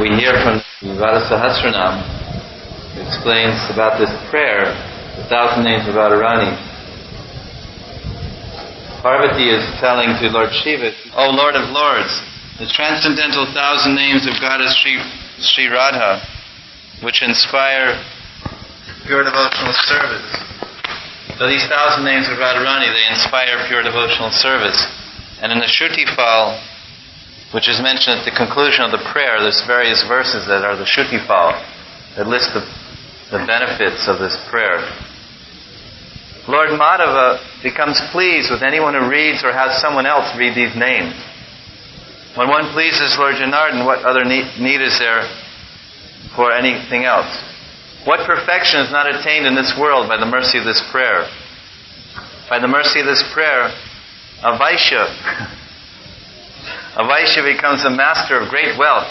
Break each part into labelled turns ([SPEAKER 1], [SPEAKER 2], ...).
[SPEAKER 1] we hear from Radha Sahasranam, who explains about this prayer, the 1,000 names of Radharani. Parvati is telling to Lord Shiva, O Lord of Lords, the transcendental 1,000 names of Goddess Sri Radha, which inspire pure devotional service. So these 1,000 names of Radharani, they inspire pure devotional service. And in the Shruti Fal, which is mentioned at the conclusion of the prayer, there's various verses that are the Shruti Fal that list the benefits of this prayer. Lord Madhava becomes pleased with anyone who reads or has someone else read these names. When one pleases Lord Janardhan, what other need is there for anything else? What perfection is not attained in this world by the mercy of this prayer? By the mercy of this prayer, a Vaishya becomes a master of great wealth.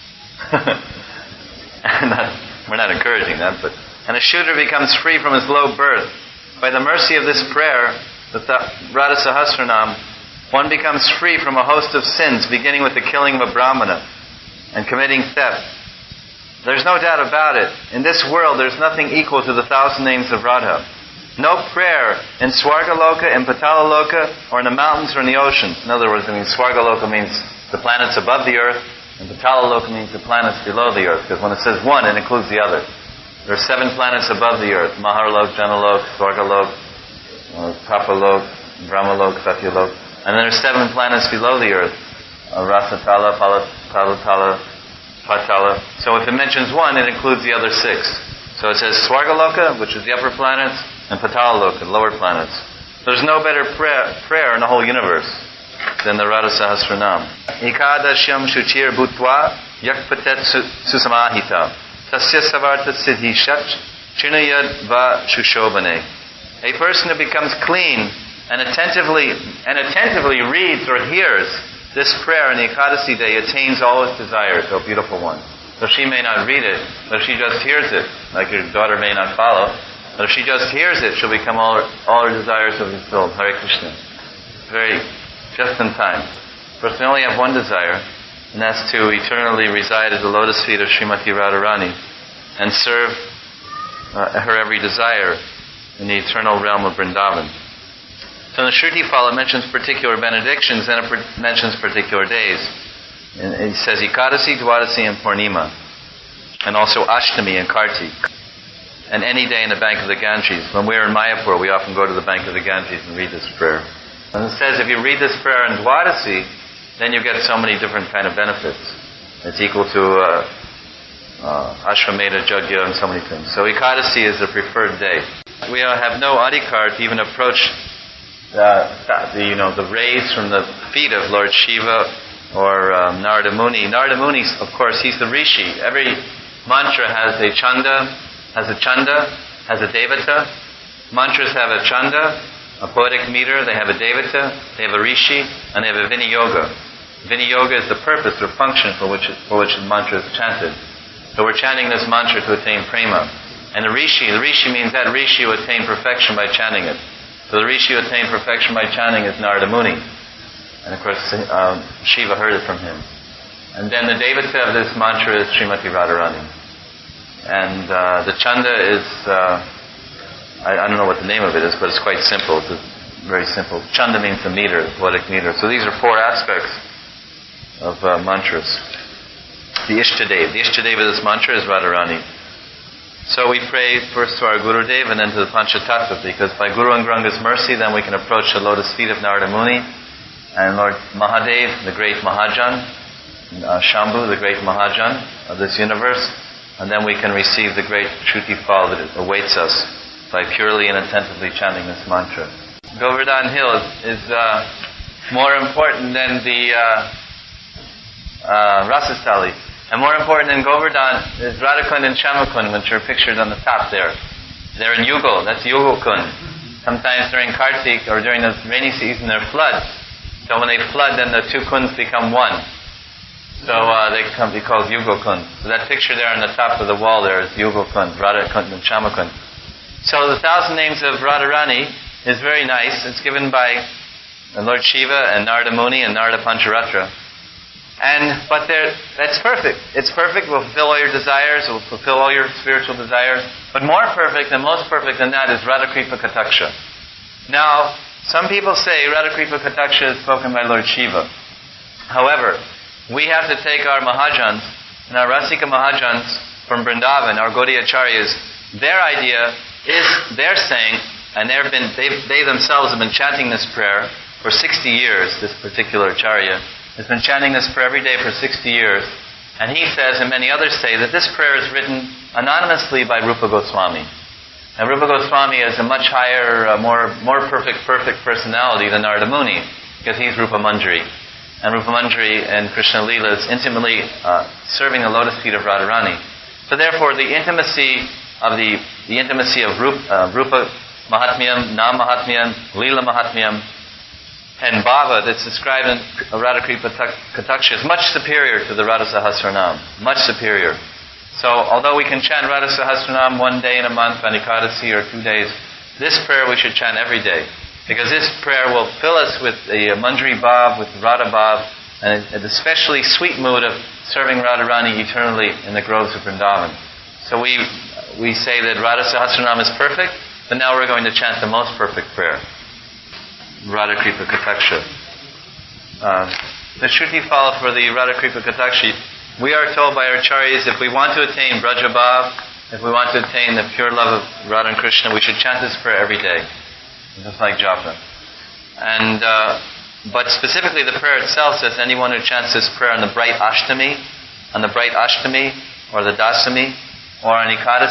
[SPEAKER 1] We're not encouraging that, and a Shudra becomes free from his low birth. By the mercy of this prayer, the Radha Sahasranam, one becomes free from a host of sins, beginning with the killing of a Brahmana and committing theft. There's no doubt about it. In this world, there's nothing equal to the 1,000 names of Radha. No prayer in Swargaloka, in Patalaloka, or in the mountains or in the oceans. In other words, Swargaloka means the planets above the earth, and Patalaloka means the planets below the earth, because when it says one, it includes the other. There are 7 planets above the earth: Maharlok, Janalok, Swargalok, Tapalok, Brahmalok, Satyalok. And then there are 7 planets below the earth: Rasatala, Palatala, Patala. So if it mentions one, it includes the other 6. So it says Swargaloka, which is the upper planets, and Patalaloka, the lower planets. There's no better prayer in the whole universe than the Radha Sahasranam. Ikadashyam shuchir bhutva yakpatet susamahita tasya savarta siddhi shach chinayad va shushobane. A person who becomes clean and attentively reads or hears this prayer on the Ekadasi day attains all its desires, O beautiful one. So she may not read it, but if she just hears it, like your daughter may not follow, but if she just hears it, she'll become all her desires will be fulfilled. Hare Krishna. Just in time. Of course, we only have one desire, and that's to eternally reside at the lotus feet of Srimati Radharani and serve her every desire in the eternal realm of Vrindavan. So in the Shruti Fal, it mentions particular benedictions, and it mentions particular days. And it says Ekadasi, Dwadasi, and Purnima, and also Ashtami and Kartik. And any day in the bank of the Ganges. When we're in Mayapur, we often go to the bank of the Ganges and read this prayer. And it says if you read this prayer in Dwadasi, then you get so many different kind of benefits. It's equal to Ashwamedha, Jagya, and so many things. So Ekadasi is the preferred day. We have no adhikar to even approach the rays from the feet of Lord Shiva or Narada Muni. Narada Muni, of course, he's the Rishi. Every mantra has a chanda, has a devata. Mantras have a chanda, a poetic meter, they have a devata, they have a rishi, and they have a viniyoga. Viniyoga is the purpose or function for which the mantra is chanted. So we're chanting this mantra to attain prema. And the rishi means that rishi will attain perfection by chanting it. So the rishi who attained perfection by chanting is Narada Muni. And of course, Shiva heard it from him. And then the devata of this mantra is Srimati Radharani. And the chanda is, I don't know what the name of it is, but it's quite simple. It's very simple. Chanda means the meter, the poetic meter. So these are 4 aspects of mantras. The Ishtadeva. The Ishtadeva of this mantra is Radharani. So we pray first to our Gurudev and then to the Panchatattva, because by Guru and Granga's mercy, then we can approach the lotus feet of Narada Muni and Lord Mahadev, the great Mahajan, Shambhu, the great Mahajan of this universe, and then we can receive the great Shruti Fal that awaits us by purely and attentively chanting this mantra. Govardhan Hill is more important than the Rasastali. And more important than Govardhan is Radhakund and Shamakund, which are pictured on the top there. They're in Yugal, that's Yugal Kund. Sometimes during Kartik or during the rainy season there are floods. So when they flood, then the 2 kunds become one. So they can be called Yugal Kund. So that picture there on the top of the wall there is Yugal Kund, Radhakund and Shamakund. So the 1,000 names of Radharani is very nice. It's given by Lord Shiva and Narada Muni and Narada Pancharatra. But that's perfect. It's perfect. It will fulfill all your desires. It will fulfill all your spiritual desires. But more perfect and most perfect than that is Radhakripa Kataksha. Now, some people say Radhakripa Kataksha is spoken by Lord Shiva. However, we have to take our Mahajans and our Rasika Mahajans from Vrindavan, our Gaudiya Acharyas. Their idea is, they're saying, and they themselves have been chanting this prayer for 60 years, this particular Acharya has been chanting this prayer every day for 60 years. And he says, and many others say, that this prayer is written anonymously by Rupa Goswami. And Rupa Goswami has a much higher, more perfect personality than Narada Muni, because he's Rupa Manjari. And Rupa Manjari and Krishna Leela is intimately serving the lotus feet of Radharani. So therefore, the intimacy of Rupa Mahatmyam, Nam Mahatmyam, Leela Mahatmyam, and Bhava that's described in Radhakripa Kataksha is much superior to the Radha Sahasranam. Much superior. So, although we can chant Radha Sahasranam one day in a month on Ekadasi or 2 days, this prayer we should chant every day. Because this prayer will fill us with the Manjari Bhav, with Radha Bhav, and an especially sweet mood of serving Radharani eternally in the groves of Vrindavan. So we say that Radha Sahasranam is perfect, but now we're going to chant the most perfect prayer. Radhakripa Kataksha. The Shruti fala for the Radhakripa Kataksha. We are told by our Acharyas, if we want to attain Brajabhav, if we want to attain the pure love of Radha and Krishna, we should chant this prayer every day. Just like japa. And, but specifically the prayer itself says anyone who chants this prayer on the bright Ashtami, or the Dasami, or on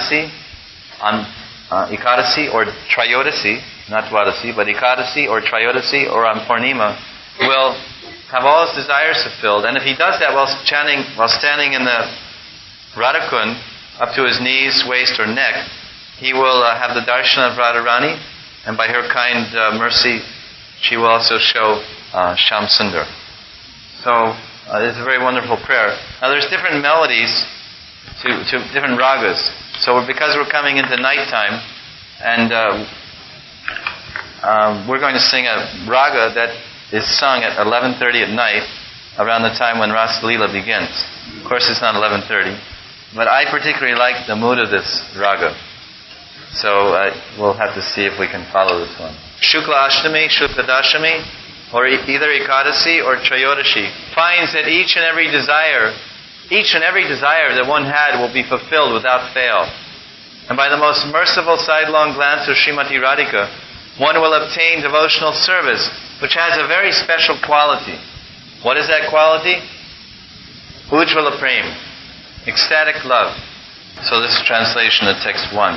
[SPEAKER 1] Ekadasi, or Trayodasi, not Dwadasi, but Ekadasi or Trayodasi or on Purnima, will have all his desires fulfilled. And if he does that while standing in the Radhakund, up to his knees, waist, or neck, he will have the darshan of Radharani, and by her kind mercy, she will also show Shyam Sundar. So, it's a very wonderful prayer. Now, there's different melodies to different ragas. So, because we're coming into nighttime, and we're going to sing a raga that is sung at 11:30 at night, around the time when Rasa Leela begins. Of course, it's not 11:30, but I particularly like the mood of this raga. So we'll have to see if we can follow this one. Shukla Ashtami, Shukla Dashami, or either Ekadasi or Trayodashi, finds that each and every desire that one had will be fulfilled without fail. And by the most merciful sidelong glance of Srimati Radhika, one will obtain devotional service, which has a very special quality. What is that quality? Ujjvala Prem, ecstatic love. So this is translation of text 1.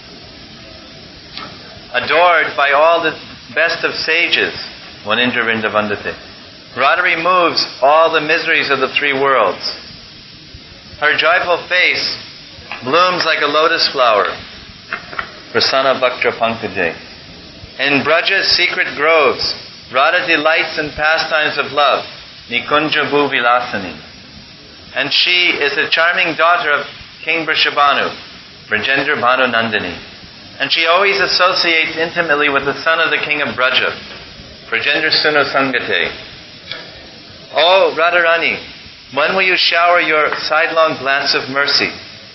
[SPEAKER 1] Adored by all the best of sages, Vanindra Vrindavandate, Radha removes all the miseries of the three worlds. Her joyful face blooms like a lotus flower, Prasanna Bhaktra Pankajay. In Braja's secret groves, Radha delights in pastimes of love, Nikunja Bhu Vilasani. And she is a charming daughter of King Vrishabhanu, Brajendra Bhanu Nandini. And she always associates intimately with the son of the king of Braja, Brajendra Suno Sangate. Oh, Radharani, when will you shower your sidelong glance of mercy?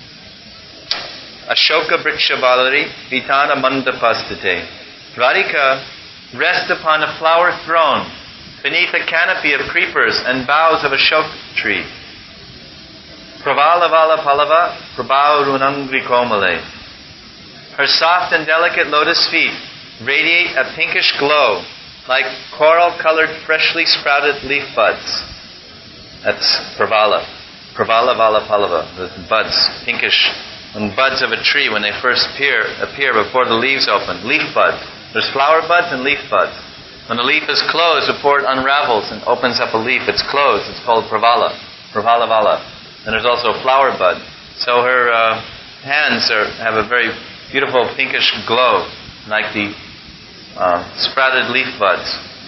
[SPEAKER 1] Ashoka Briksha Balari, Vitana Mandapastate. Radhika rests upon a flower throne beneath a canopy of creepers and boughs of a Ashoka tree. Pravala Vala Palava, Prabhava Runangri Komale. Her soft and delicate lotus feet radiate a pinkish glow like coral-colored, freshly sprouted leaf buds. That's Pravala. Pravala Vala Palava, the buds, pinkish, and buds of a tree when they first appear before the leaves open. Leaf buds. There's flower buds and leaf buds. When the leaf is closed, before it unravels and opens up a leaf, it's closed. It's called Pravala. Pravala Vala. And there's also a flower bud. So her hands have a very beautiful pinkish glow, like the sprouted leaf buds.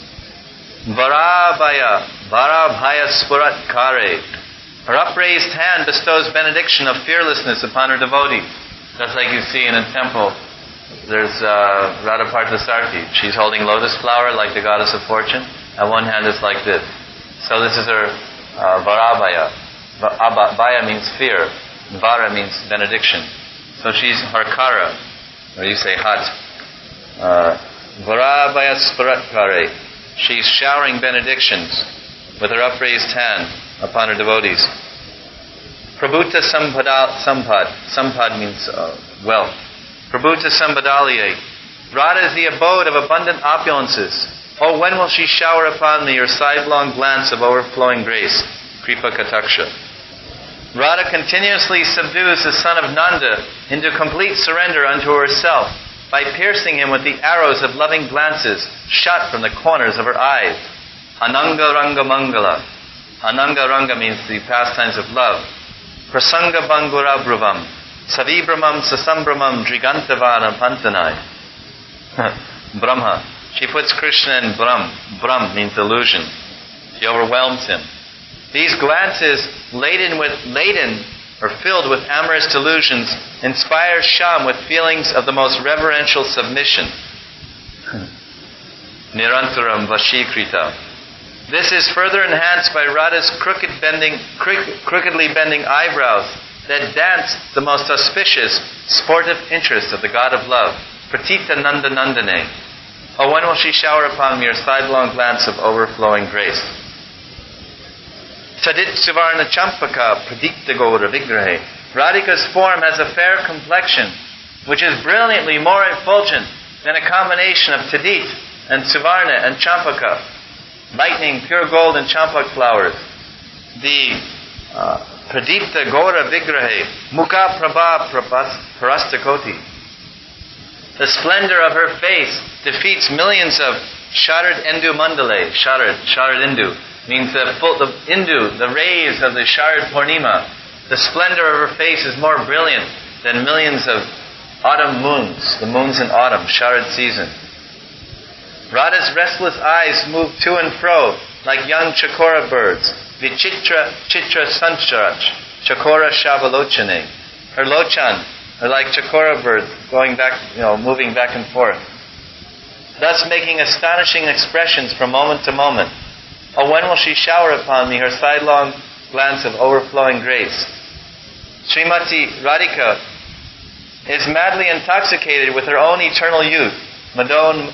[SPEAKER 1] Varabhaya Spurat Kare. Her upraised hand bestows benediction of fearlessness upon her devotees. Just like you see in a temple. There's Radha Parthasarthi. She's holding lotus flower like the goddess of fortune. And one hand is like this. So this is her Varabhaya. Bhaya means fear. Vara means benediction. So she's Harkara, or you say Hat. Varabhaya Sparatkare. She's showering benedictions with her upraised hand upon her devotees. Prabhuta Sampad. Sampad means wealth. Prabhuta Sambadaliye. Radha is the abode of abundant opulences. Oh, when will she shower upon me her sidelong glance of overflowing grace? Kripa Kataksha. Radha continuously subdues the son of Nanda into complete surrender unto herself by piercing him with the arrows of loving glances shot from the corners of her eyes. Ananga Ranga Mangala. Ananga Ranga means the pastimes of love. Prasanga Bangura Brahvam. Savibramam Sasambramam Drigantavana Pantanai. Brahma. She puts Krishna in Brahm. Brahm means illusion. She overwhelms him. These glances, laden or filled with amorous delusions, inspire Shyam with feelings of the most reverential submission. Nirantaram Vashikrita. This is further enhanced by Radha's crookedly bending eyebrows that dance the most auspicious, sportive interest of the God of love. Pratita Nanda Nandane. Oh, when will she shower upon me her sidelong glance of overflowing grace? Tadit Suvarna Champaka Pradikta Gaura Vigrahe. Radhika's form has a fair complexion, which is brilliantly more effulgent than a combination of Tadit and Suvarna and Champaka, lightning, pure gold and champak flowers. The Pradipta Gaura Vigrahe, Mukha Prabha Parastakoti. The splendor of her face defeats millions of Sharad Endu Mandale. Sharad Endu means the Indu, the rays of the Sharad Purnima. The splendor of her face is more brilliant than millions of autumn moons, the moons in autumn, Sharad season. Radha's restless eyes move to and fro like young chakora birds. Vichitra Chitra Sancharach, Chakora Shavalochane. Her lochan are like chakora birds going back, moving back and forth, thus making astonishing expressions from moment to moment. Oh, when will she shower upon me her sidelong glance of overflowing grace? Srimati Radhika is madly intoxicated with her own eternal youth. Madon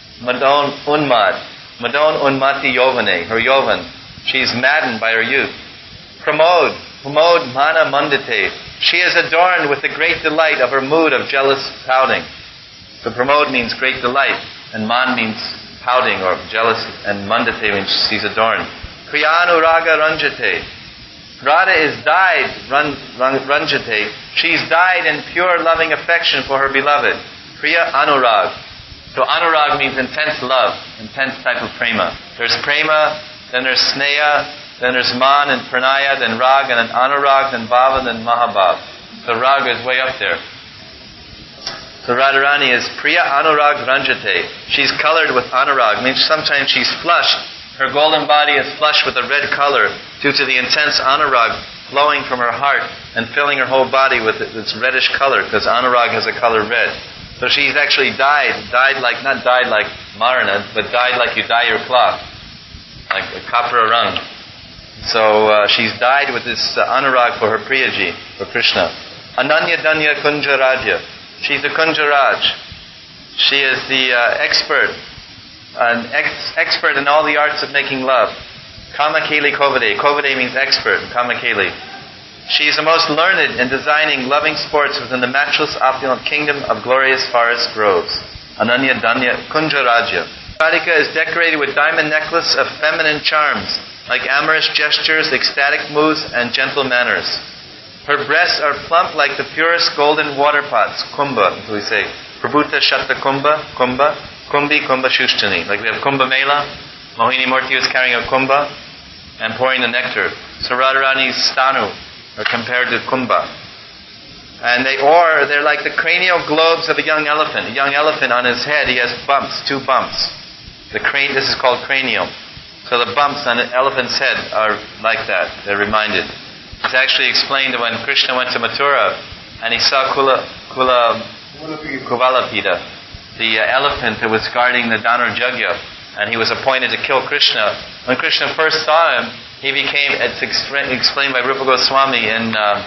[SPEAKER 1] Unmati Yovane, her Yovan. She is maddened by her youth. Pramod Mana Mandate. She is adorned with the great delight of her mood of jealous pouting. So Pramod means great delight, and Man means pouting or jealous, and Mandate means she's adorned. Priyanu Raga Ranjate. Radha is dyed, Ranjate. She's dyed in pure loving affection for her beloved. Priya Anurag. So Anurag means intense love, intense type of prema. There's prema, then there's sneha, then there's man and pranaya, then rag, and then anurag, then bhava, then mahabhav. So rag is way up there. So Radharani is Priya Anurag Ranjate. She's colored with anurag, means sometimes she's flushed. Her golden body is flushed with a red color due to the intense anurag flowing from her heart and filling her whole body with its reddish color, because anurag has a color red. So she's actually not dyed like Marana, but dyed like you dye your cloth, like a kapra rang. So she's dyed with this anurag for her Priyaji, for Krishna. Ananya Danya Kunjarajya. She's a Kunjaraj. She is the expert in all the arts of making love. Kamakeli Kovade. Kovade means expert, Kamakeli. She is the most learned in designing loving sports within the matchless opulent kingdom of glorious forest groves. Ananya Danya Kunjarajya. Radhika is decorated with diamond necklace of feminine charms, like amorous gestures, ecstatic moods, and gentle manners. Her breasts are plump like the purest golden water pots, kumbha, as we say. Prabhuta Shatta Kumbha, Kumbi Kumbha Shushtani. Like we have Kumbha Mela, Mohini Murti was carrying a kumbha and pouring the nectar. So Radharani's stanu are compared to kumbha. And they're like the cranial globes of a young elephant. A young elephant, on his head, he has bumps, 2 bumps. This is called cranium. So the bumps on an elephant's head are like that. They're reminded. It's actually explained that when Krishna went to Mathura and he saw Kuvalapita, the elephant that was guarding the Danur Jagya, and he was appointed to kill Krishna. When Krishna first saw him, he became, it's explained by Rupa Goswami in, I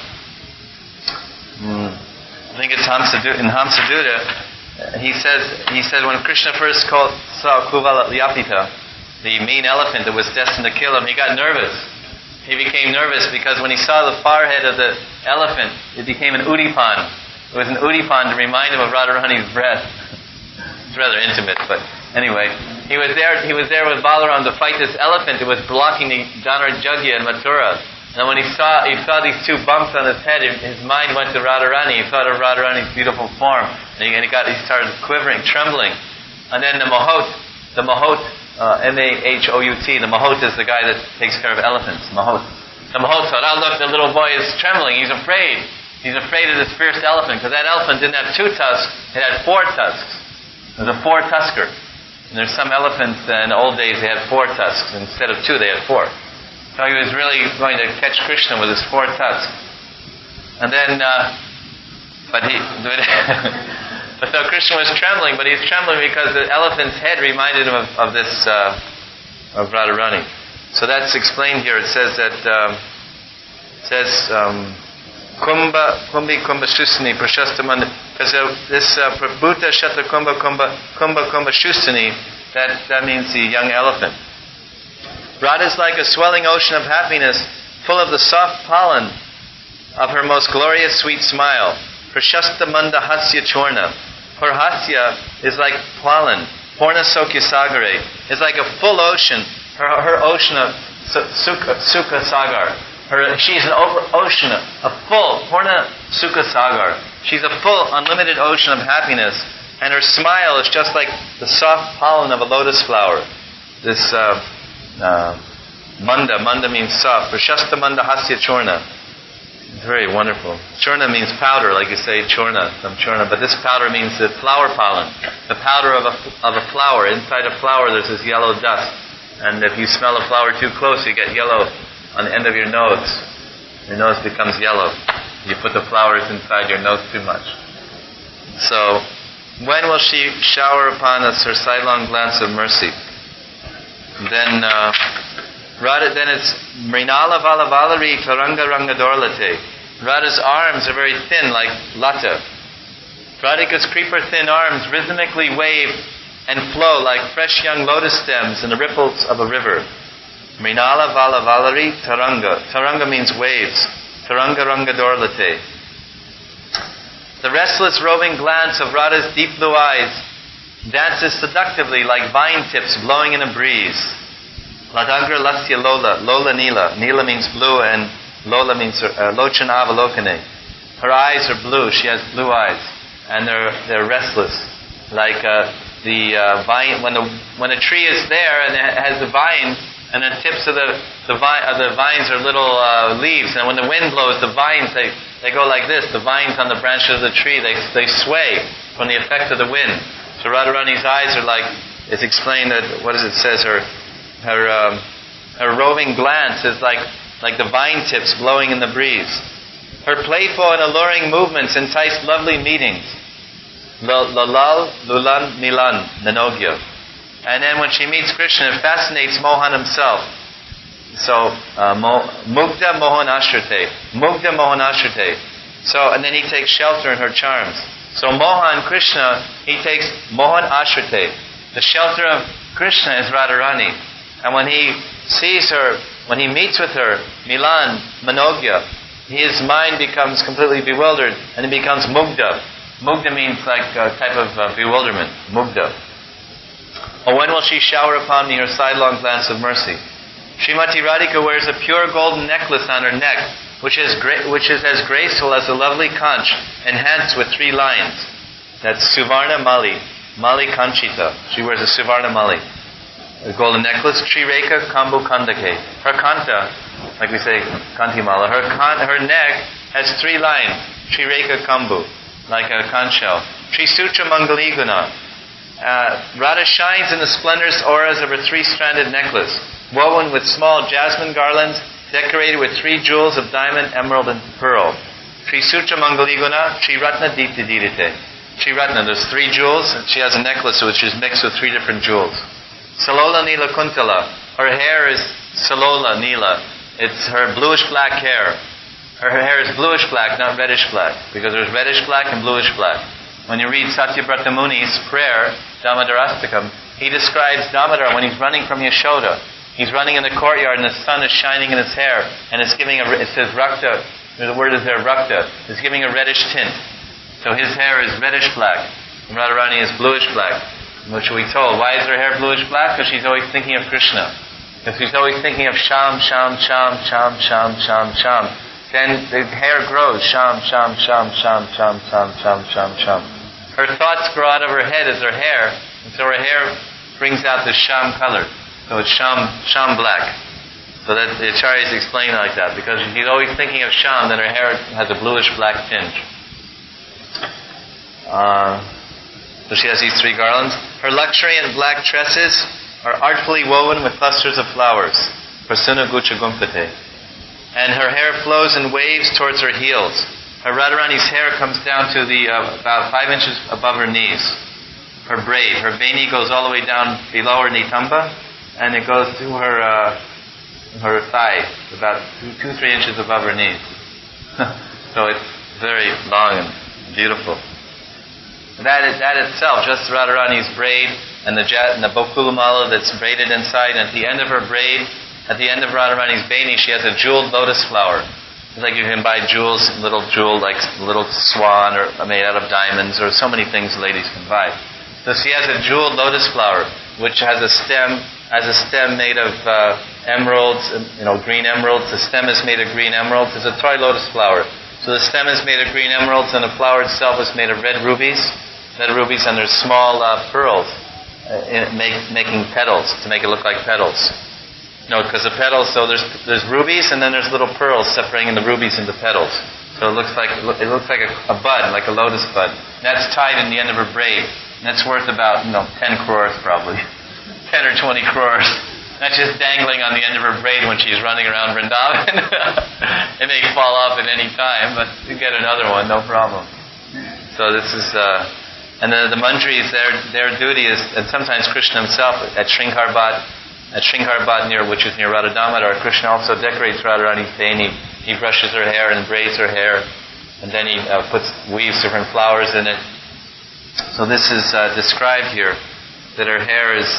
[SPEAKER 1] think it's in Hamsadutta. He said when Krishna first saw Kuvalayapita, the mean elephant that was destined to kill him, he got nervous. He became nervous because when he saw the forehead of the elephant, it became an udipan. It was an udipan to remind him of Radharani's breath. It's rather intimate, but anyway, he was there with Balaram to fight this elephant that was blocking the Janarjagya in Mathura. And when he saw these two bumps on his head, his mind went to Radharani. He thought of Radharani's beautiful form, and he started quivering, trembling. And then the Mahot, M-A-H-O-U-T, the Mahot is the guy that takes care of elephants. Mahot. The Mahot thought, oh look, the little boy is trembling. He's afraid. He's afraid of this fierce elephant, because that elephant didn't have 2 tusks; it had 4 tusks. It was a 4-tusker. And there's some elephants in the old days, they had 4 tusks. Instead of 2, they had 4. So he was really going to catch Krishna with his 4 tusks. And then, but so Krishna was trembling, but he's trembling because the elephant's head reminded him of Radharani. So that's explained here. It says that, Kumbha Shusani Prashastamanda, because this Prabhuta Shata Kumbha Shusani, that means the young elephant. Radha is like a swelling ocean of happiness, full of the soft pollen of her most glorious sweet smile. Prashastamanda Hasya Chorna. Her Hasya is like pollen. Purna Sokya Sagare is like a full ocean. Her ocean of Sukha Sagar. She's an ocean, a full, Purna Sukha Sagar. She's a full, unlimited ocean of happiness, and her smile is just like the soft pollen of a lotus flower. This manda means soft. Prashasta Manda Hasya Chorna. Very wonderful. Chorna means powder, like you say chorna, some chorna, but this powder means the flower pollen, the powder of a flower. Inside a flower there's this yellow dust, and if you smell a flower too close, you get yellow on the end of your nose. Your nose becomes yellow. You put the flowers inside your nose too much. So, when will she shower upon us her sidelong glance of mercy? Then it's Mrinala Valavalari Taranga Ranga Dorlate. Radha's arms are very thin, like lata. Radhika's creeper-thin arms rhythmically wave and flow like fresh young lotus stems in the ripples of a river. Mrinala Valavalari Taranga. Taranga means waves. Taranga Ranga Dorlate. The restless roving glance of Radha's deep blue eyes dances seductively like vine tips blowing in a breeze. Ladagra Lasya Lola. Lola Nila. Nila means blue and Lola means Lochana Avalokane. Her eyes are blue. She has blue eyes. And they're restless. Like the vine, when a tree is there and it has the vines, and the tips of the vines are little leaves, and when the wind blows, the vines they go like this. The vines on the branches of the tree they sway from the effect of the wind. So Radharani's eyes are like, it's explained that her roving glance is like the vine tips blowing in the breeze. Her playful and alluring movements entice lovely meetings. Lalal Lulan Milan Nanogya. And then when she meets Krishna, it fascinates Mohan himself. So, Mugdha Mohan Ashrite. Mugdha Mohan Ashrite. So, and then he takes shelter in her charms. So Mohan, Krishna, he takes Mohan Ashrite. The shelter of Krishna is Radharani. And when he sees her, when he meets with her, Milan, Manogya, his mind becomes completely bewildered and it becomes Mugdha. Mugdha means like a type of bewilderment. Mugdha. Or when will she shower upon me her sidelong glance of mercy? Srimati Radhika wears a pure golden necklace on her neck, which is as graceful as a lovely conch, enhanced with 3 lines. That's Suvarna Mali, Mali Kanchita. She wears a Suvarna Mali, a golden necklace. Trireka Kambu Kandake. Her kanta, like we say, Kantimala. Her neck has 3 lines. Trireka Kambu, like a conch shell. Trisutra Mangaliguna. Radha shines in the splendorous auras of her 3-stranded necklace, woven with small jasmine garlands, decorated with 3 jewels of diamond, emerald, and pearl. Trisutra Mangaliguna, Triratna Dita Didite. Triratna, there's 3 jewels, and she has a necklace which is mixed with 3 different jewels. Salola Nila Kuntala, her hair is Salola Nila, It's her bluish-black hair. Her hair is bluish-black, not reddish-black, because there's reddish-black and bluish-black. When you read Satyabrata Muni's prayer, Damodarastakam, he describes Damodar when he's running from Yashoda. He's running in the courtyard and the sun is shining in his hair, and it's giving it says rakta, the word is there, rakta, it's giving a reddish tint. So his hair is reddish-black, and Radharani is bluish-black, which we told. Why is her hair bluish-black? Because she's always thinking of Krishna. Because she's always thinking of Sham, Sham, Sham, Sham, Sham, Sham, Sham. Then the hair grows, Sham, Sham, Sham, Sham, Sham, Sham, Sham, Sham, Sham. Her thoughts grow out of her head as her hair, and so her hair brings out the Sham color. So it's Sham black. So that the Acharyas explain it like that, because she's always thinking of Sham, then her hair has a bluish-black tinge. So she has these 3 garlands. Her luxuriant black tresses are artfully woven with clusters of flowers. Prasuna Gucha Gumpate. And her hair flows in waves towards her heels. Her Radharani's hair comes down to the about 5 inches above her knees. Her braid, her beni goes all the way down below her nitamba, and it goes to her thigh, about 2-3 inches above her knees. So it's very long and beautiful. That itself, just Radharani's braid and the Bokulamala that's braided inside, and at the end of her braid, at the end of Radharani's beni, she has a jeweled lotus flower. It's like you can buy jewels, little jewel, like little swan, or made out of diamonds, or so many things ladies can buy. So she has a jeweled lotus flower, which has a stem made of emeralds, green emeralds. The stem is made of green emeralds. It's a toy lotus flower. So the stem is made of green emeralds, and the flower itself is made of red rubies, and there's small pearls making petals to make it look like petals. Because the petals, so there's rubies, and then there's little pearls separating the rubies into petals. So it looks like a bud, like a lotus bud. And that's tied in the end of her braid, and that's worth about 10 crores probably, 10 or 20 crores. That's just dangling on the end of her braid when she's running around Vrindavan. It may fall off at any time, but you get another one, no problem. So this is, and the Manjaris, their duty is, and sometimes Krishna himself at Sringharbat, which is near Radha Damodar, Krishna also decorates Radharani's beni. He brushes her hair and braids her hair, and then he weaves different flowers in it. So this is described here, that her hair is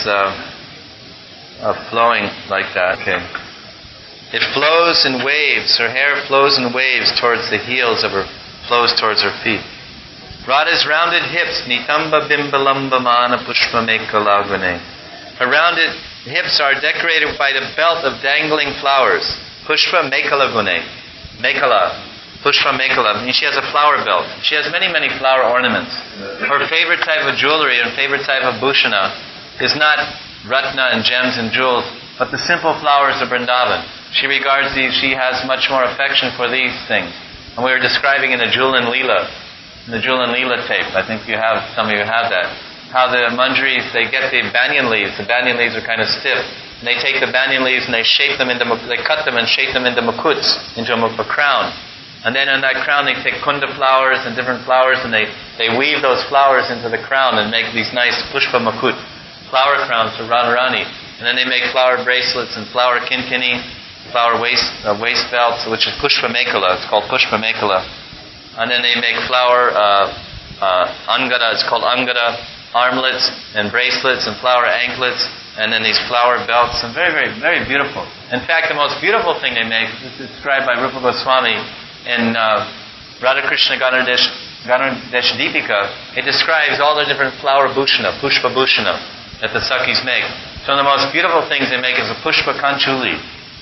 [SPEAKER 1] flowing like that. Okay. It flows in waves. Her hair flows in waves towards the heels flows towards her feet. Radha's rounded hips, nitamba bimbalamba mana pushpa mekalagune. Her rounded hips are decorated by the belt of dangling flowers. Pushpa mekalagune. Mekala. Pushpa mekala. I mean, she has a flower belt. She has many, many flower ornaments. Her favorite type of jewelry and favorite type of bhushana is not ratna and gems and jewels, but the simple flowers of Vrindavan. She regards these, she has much more affection for these things. And we were describing in the Jewel and Leela tape, I think some of you have that, how the Manjaris, they get the banyan leaves. The banyan leaves are kind of stiff. And they take the banyan leaves and they cut them and shape them into mukuts, into a crown. And then on that crown they take kunda flowers and different flowers, and they weave those flowers into the crown and make these nice pushpa makut, flower crowns for Radharani. And then they make flower bracelets and flower kinkini, flower waist belts, which is pushpa mekala. It's called pushpa mekala. And then they make flower angada. It's called angada, armlets and bracelets and flower anklets, and then these flower belts, and very, very, very beautiful. In fact, the most beautiful thing they make is described by Rupa Goswami in Radhakrishna Ganudesh Deepika. It describes all the different flower bhushana, pushpa bhushana, that the Sakhis make. So the most beautiful things they make is a pushpa kanchuli.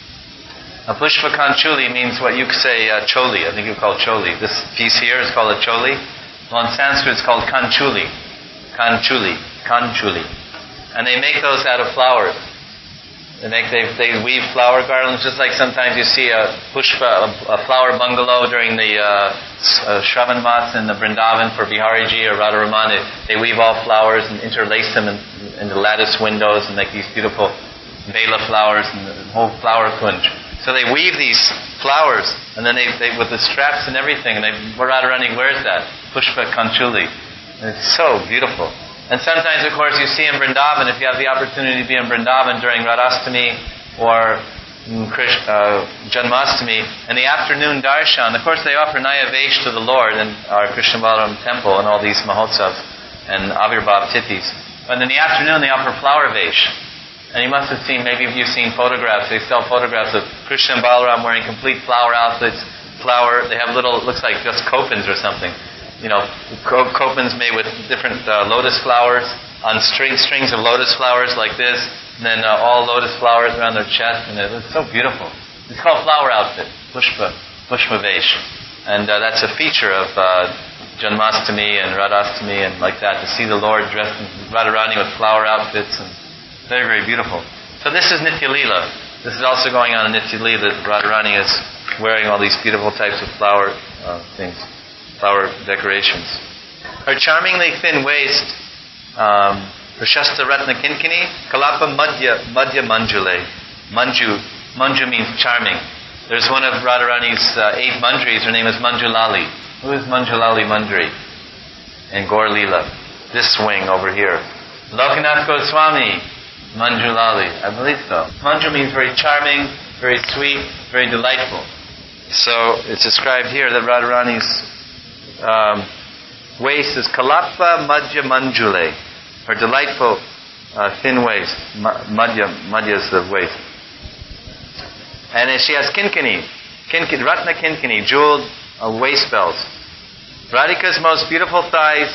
[SPEAKER 1] A pushpa kanchuli means what you could say choli. I think you call it choli. This piece here is called a choli. Well, in Sanskrit it's called kanchuli. Kanchuli. And they make those out of flowers. They weave flower garlands, just like sometimes you see a flower bungalow during the Shravan Mats in the Vrindavan for Bihariji or Radharaman. They weave all flowers and interlace them in the lattice windows and make these beautiful Bela flowers and the whole flower kunj. So they weave these flowers, and then they with the straps and everything, and Radharani wears that, pushpa kanchuli. And it's so beautiful. And sometimes, of course, you see in Vrindavan, if you have the opportunity to be in Vrindavan during Radhastami or Janmashtami, and the afternoon darshan. Of course, they offer Naya-Vesh to the Lord in our Krishna Balaram temple and all these mahotsavas and Avirbhav Tithis. But in the afternoon, they offer flower Vesh. And you must have seen, maybe if you've seen photographs, they sell photographs of Krishna and Balaram wearing complete flower outfits. They have little, looks like just copins or something. Copins made with different lotus flowers on strings of lotus flowers like this. And then all lotus flowers around their chest, and it was so beautiful. It's called flower outfit, Pushpa Vesh. And that's a feature of Janmashtami and Radhastami and like that, to see the Lord dressed in Radharani with flower outfits, and very, very beautiful. So this is Nitya Leela. This is also going on in Nitya Leela, that Radharani is wearing all these beautiful types of flower things, flower decorations. Her charmingly thin waist, Prashasta Ratna Kinkini, Kalapa Madhya Manjule. Manju means charming. There's one of Radharani's 8 Manjaris, her name is Manjulali. Who is Manjulali Manjari? In Gaur Leela. This wing over here. Lokanath Goswami, Manjulali. I believe so. Manju means very charming, very sweet, very delightful. So it's described here that Radharani's waist is Kalapa Madhya Manjule. Her delightful thin waist. Madhya is the waist. And then she has kinkini, Ratna Kinkini, jeweled waist belts. Radhika's most beautiful thighs,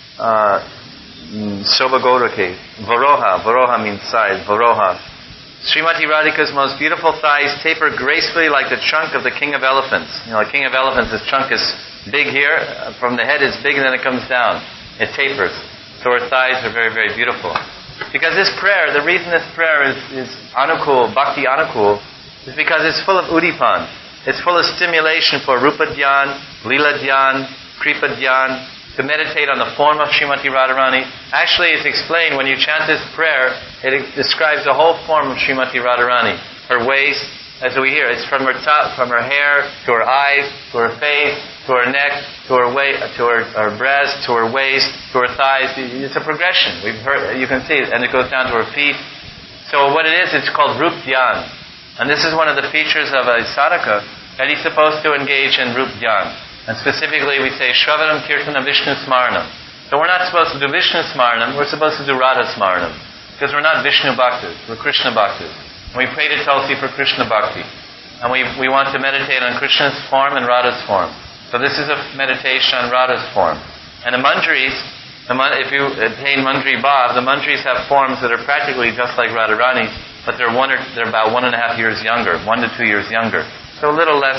[SPEAKER 1] Shobha Gauraki, Varoha means size, Varoha. Srimati Radhika's most beautiful thighs taper gracefully like the trunk of the king of elephants. The king of elephants, his trunk is big here, from the head is big and then it comes down. It tapers. So her thighs are very, very beautiful. Because this prayer, the reason this prayer is Anukul, Bhakti Anukul, is because it's full of Udipan. It's full of stimulation for Rupa Dhyan, Leela Dhyan, Kripa Dhyan, to meditate on the form of Srimati Radharani. Actually, it's explained when you chant this prayer, it describes the whole form of Srimati Radharani. Her waist, as we hear, it's from her top, from her hair, to her eyes, to her face, to her neck, to her her breast, to her waist, to her thighs. It's a progression. We've heard, you can see it, and it goes down to her feet. So what it is, it's called Rup Dhyan. And this is one of the features of a sadhaka, that he's supposed to engage in Rup Dhyan. And specifically we say Shravanam Kirtana Vishnu Smaranam. So we're not supposed to do Vishnu Smaranam, we're supposed to do Radha Smaranam. Because we're not Vishnu Bhaktas, we're Krishna Bhaktas. And we pray to Tulsi for Krishna Bhakti. And we want to meditate on Krishna's form and Radha's form. So this is a meditation on Radha's form. And the manjaris, if you attain Manjari Bhav, the manjaris have forms that are practically just like Radharani's, but they're about 1.5 years younger, 1 to 2 years younger. So a little less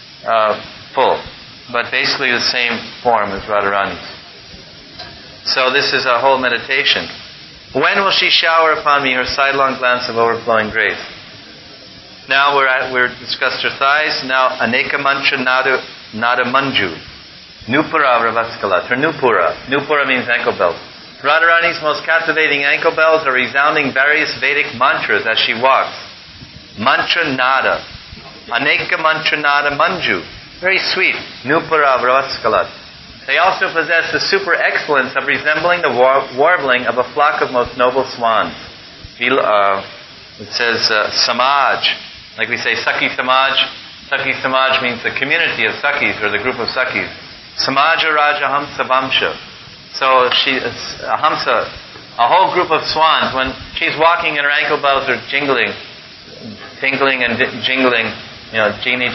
[SPEAKER 1] full, but basically the same form as Radharani's. So this is a whole meditation. When will she shower upon me her sidelong glance of overflowing grace? Now we're discussed her thighs. Now Aneka Mantra Nada Manju. Nupura Ravaskalat. Her Nupura. Nupura means ankle belt. Radharani's most captivating ankle bells are resounding various Vedic mantras as she walks. Mantra Nada. Aneka Mantra Nada Manju. Very sweet. Nupura Ravaskalat. They also possess the super excellence of resembling the warbling of a flock of most noble swans. It says Samaj. Like we say Sakhi Samaj. Sakhi Samaj means the community of Sakhis or the group of Sakhis. Samaja Raja Hamsa Vamsha. So a Hamsa, a whole group of swans, when she's walking and her ankle bells are jingling and jingling, Genie,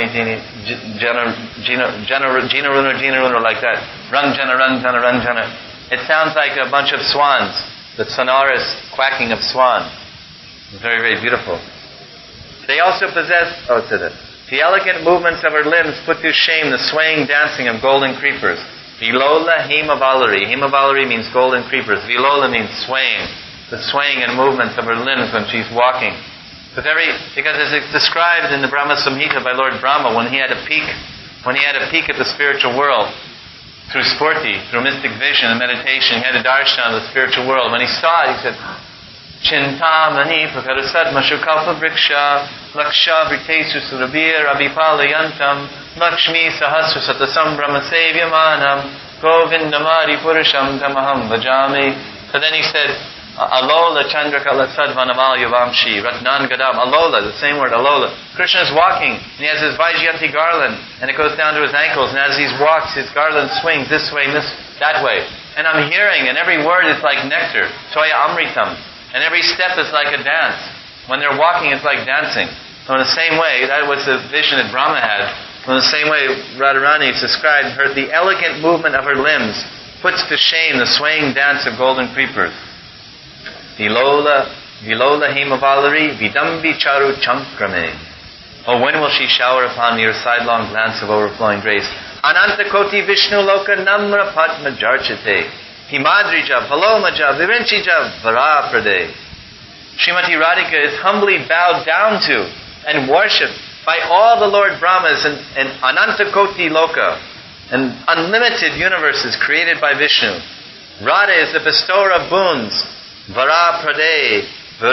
[SPEAKER 1] Gina Runa, like that. Run Jana. It sounds like a bunch of swans, the sonorous quacking of swans. Very, very beautiful. They also possess, the elegant movements of her limbs put to shame the swaying dancing of golden creepers. Vilola Himavalari. Himavalari means golden creepers. Vilola means swaying. The swaying and movements of her limbs when she's walking. Because as it's described in the Brahma Samhita by Lord Brahma, when he had a peek at the spiritual world, through spurti, through mystic vision and meditation, he had a darshan of the spiritual world. When he saw it, he said, Chintamani Prakarasad Mashukalpa Vriksha Laksha Vritesu Surabir Abhipalayantam Lakshmi Sahasra Satasam Brahma Sevyamanam Govindamari Purusham Tamaham Vajami. So then he said, Alola Chandrakala Sadvanamal Yuvamshi, Ratnan Gadam, Alola, the same word, Alola. Krishna is walking, and he has his Vaijayanti garland, and it goes down to his ankles, and as he walks, his garland swings this way and that way. And I'm hearing, and every word is like nectar, Toya Amritam, and every step is like a dance. When they're walking, it's like dancing. So in the same way, that was the vision that Brahma had. In the same way, Radharani described her, the elegant movement of her limbs puts to shame the swaying dance of golden creepers. Vilola Himavalari Vidambi Charu Chankrame. Oh, when will she shower upon me her sidelong glance of overflowing grace? Ananta Koti Vishnu Loka Namra Padma Jarchate Himadrija Palomaja Virinchija Varaprade. Srimati Radhika is humbly bowed down to and worshipped by all the Lord Brahmas and Ananta Koti Loka and unlimited universes created by Vishnu. Radha is the bestower of boons. Vara Prade,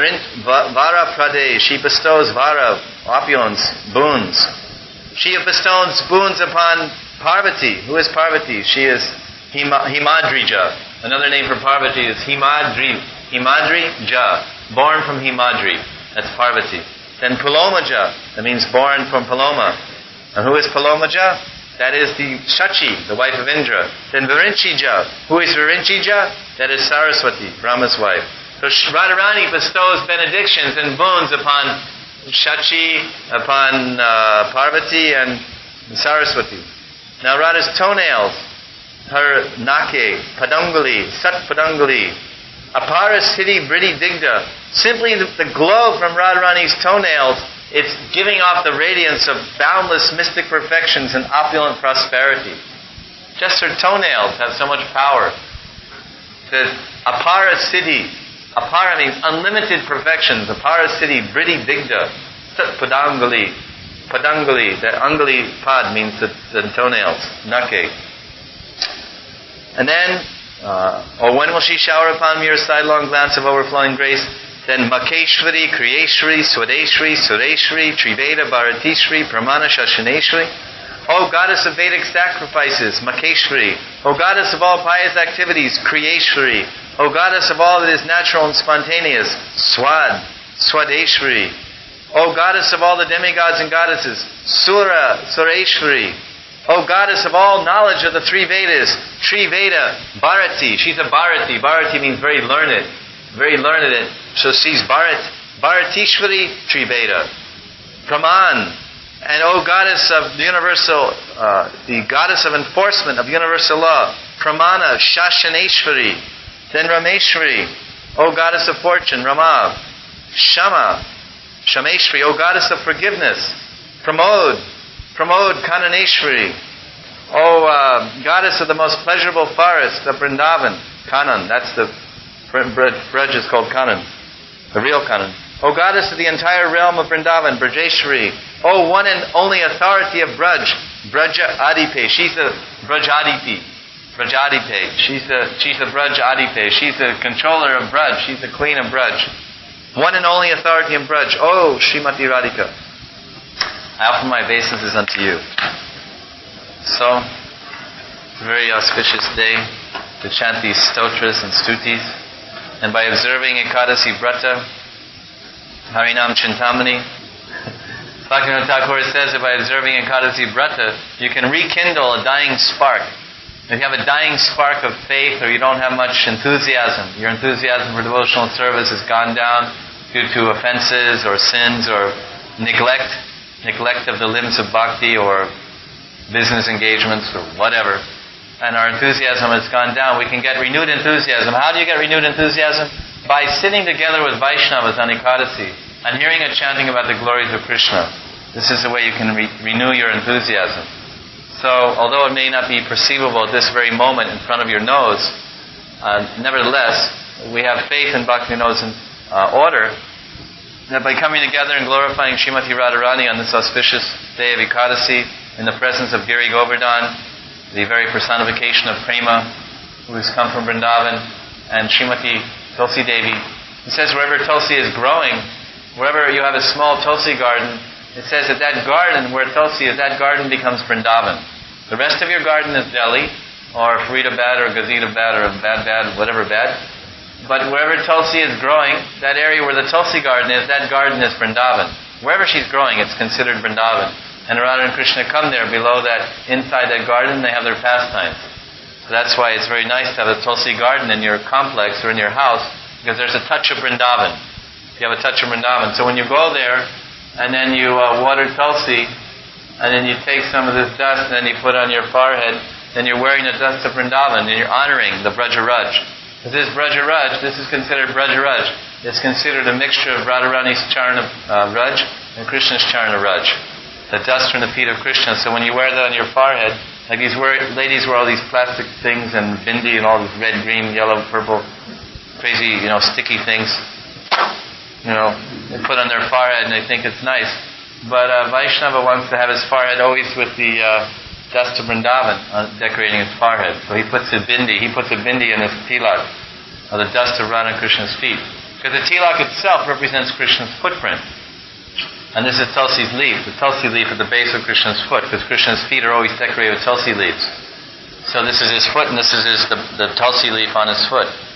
[SPEAKER 1] she bestows Vara, opulence, boons. She bestows boons upon Parvati. Who is Parvati? She is Himadrija. Another name for Parvati is Himadrija, born from Himadri. That's Parvati. Then Pulomaja, that means born from Paloma. And who is Pulomaja? That is the Shachi, the wife of Indra. Then Virinchija. Who is Virinchija? That is Saraswati, Brahma's wife. So Radharani bestows benedictions and boons upon Shachi, upon Parvati and Saraswati. Now Radha's toenails, her nake, Padangali, Sat Padangali, Apara Siddhi Bridi Digda, simply the glow from Radharani's toenails, it's giving off the radiance of boundless mystic perfections and opulent prosperity. Just her toenails have so much power. The Apara Siddhi, Apara means unlimited perfections. Apara Siddhi, Bridi Digda, Sat Padangali. Padangali, that Angali Pad means the toenails, Nake. And then, when will she shower upon me her sidelong glance of overflowing grace? Then Makeshwari, Kriyeshwari, Swadeshwari, Sureshwari, Triveda, Bharatishwari, Pramana, Shashaneshwari. O goddess of Vedic sacrifices, Makeshwari. O goddess of all pious activities, Kriyeshwari. O goddess of all that is natural and spontaneous, Swadeshwari. O goddess of all the demigods and goddesses, Sureshwari. O goddess of all knowledge of the three Vedas, Triveda, Bharati. She's a Bharati. Bharati means very learned. Very learned. So she's Bharatishwari Triveda. Praman. And O goddess of the universal, the goddess of enforcement of universal law, Pramana, Shashaneshwari. Then Rameshwari. O goddess of fortune, Rama. Shama, Shameshwari. O goddess of forgiveness, Pramod, Kananeshwari. O goddess of the most pleasurable forest of Vrindavan, Kanan. That's the Braj is called Kanan, the real Kanan. O goddess of the entire realm of Vrindavan, Brajeshwari. O one and only authority of Braj, Braja Adipe. She's the Braj Adipe. Braj Adipe. She's the Braj Adipe. She's the controller of Braj. She's the queen of Braj. One and only authority in Braj. O Srimati Radhika, I offer my obeisances unto you. So, it's a very auspicious day to chant these stotras and stutis. And by observing Ekadasi Brata, Harinam Chintamani, Bhaktivinoda Thakur says that by observing Ekadasi Brata, you can rekindle a dying spark. If you have a dying spark of faith or you don't have much enthusiasm, your enthusiasm for devotional service has gone down due to offenses or sins or neglect of the limbs of bhakti or business engagements or whatever, and our enthusiasm has gone down, we can get renewed enthusiasm. How do you get renewed enthusiasm? By sitting together with Vaishnavas on Ekadasi and hearing a chanting about the glories of Krishna. This is the way you can renew your enthusiasm. So, although it may not be perceivable at this very moment in front of your nose, nevertheless, we have faith in Bhaktivinoda's order that by coming together and glorifying Srimati Radharani on this auspicious day of Ekadasi in the presence of Giri Govardhan, the very personification of Prema, who has come from Vrindavan, and Srimati Tulsi Devi. It says wherever Tulsi is growing, wherever you have a small Tulsi garden, it says that garden where Tulsi is, that garden becomes Vrindavan. The rest of your garden is Delhi, or Faridabad, or Ghaziabad, or bad, whatever bad. But wherever Tulsi is growing, that area where the Tulsi garden is, that garden is Vrindavan. Wherever she's growing, it's considered Vrindavan. And Radha and Krishna come there below that, inside that garden, they have their pastimes. So that's why it's very nice to have a Tulsi garden in your complex or in your house, because there's a touch of Vrindavan. You have a touch of Vrindavan. So when you go there, and then you water Tulsi, and then you take some of this dust, and then you put it on your forehead, then you're wearing the dust of Vrindavan, and you're honoring the Braja Raj. This is Braja Raj, this is considered Braja Raj. It's considered a mixture of Radharani's Charana Raj and Krishna's Charana Raj. The dust from the feet of Krishna. So when you wear that on your forehead, like these ladies wear all these plastic things and bindi and all these red, green, yellow, purple, crazy, sticky things. They put on their forehead and they think it's nice. But Vaishnava wants to have his forehead always with the dust of Vrindavan decorating his forehead. So he puts a bindi in his tilak, or the dust of Radha and Krishna's feet. Because the tilak itself represents Krishna's footprint. And this is Tulsi's leaf, the Tulsi leaf at the base of Krishna's foot, because Krishna's feet are always decorated with Tulsi leaves. So this is his foot, and this is the Tulsi leaf on his foot.